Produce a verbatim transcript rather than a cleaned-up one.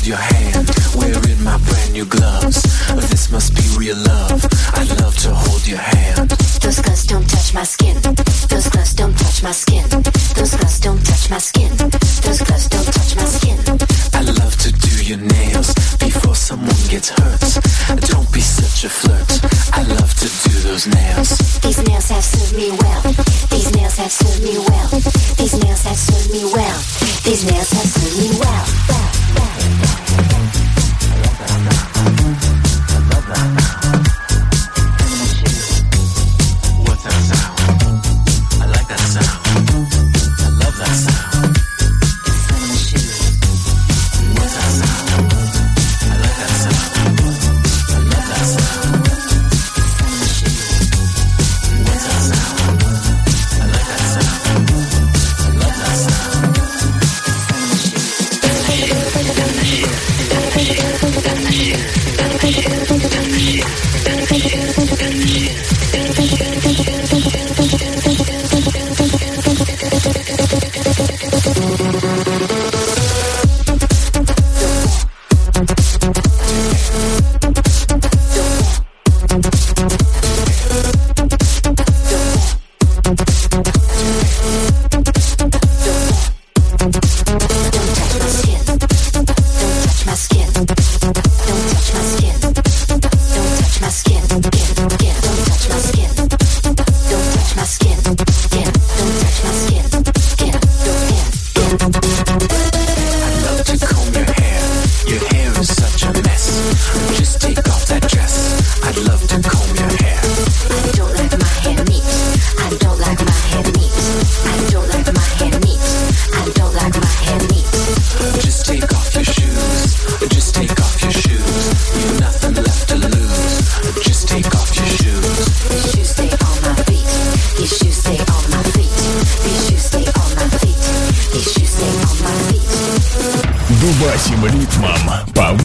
hold your hand. Wearing my brand new gloves. This must be real love. I'd love to hold your hand. Those gloves don't touch my skin. Those gloves don't touch my skin. Those gloves don't touch my skin. Those gloves don't touch my skin. I love to do your nails before someone gets hurt. Don't be such a flirt. I love to do those nails. These nails have served me well. These nails have served me well. These nails have served me well. These nails have served me well. What's that sound? I like that sound. I love that sound. What's that sound? I like that sound. I love that sound. What's that sound? I like that sound. I love that sound. Дубасим ритмом по